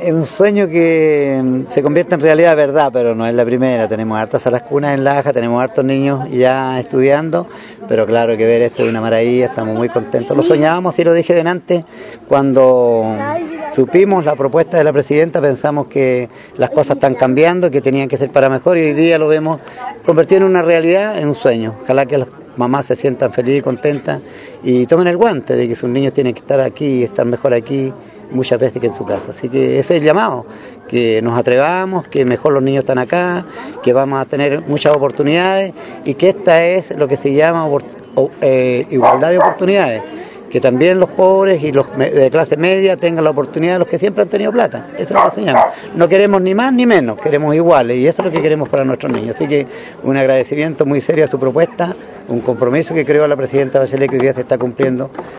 es un sueño que se convierte en realidad, verdad, pero no es la primera. Tenemos hartas salas cunas en Laja, tenemos hartos niños ya estudiando, pero claro que ver esto es una maravilla, estamos muy contentos. Lo soñábamos, y lo dije delante, cuando supimos la propuesta de la presidenta, pensamos que las cosas están cambiando, que tenían que ser para mejor, y hoy día lo vemos convertido en una realidad, en un sueño. Ojalá que las mamás se sientan felices y contentas y tomen el guante de que sus niños tienen que estar aquí, estar mejor aquí, muchas veces que en su casa. Así que ese es el llamado, que nos atrevamos, que mejor los niños están acá, que vamos a tener muchas oportunidades y que esta es lo que se llama igualdad de oportunidades, que también los pobres y los de clase media tengan la oportunidad de los que siempre han tenido plata. Eso es lo que enseñamos. No queremos ni más ni menos, queremos iguales y eso es lo que queremos para nuestros niños. Así que un agradecimiento muy serio a su propuesta, un compromiso que creó la presidenta Bachelet que hoy día se está cumpliendo.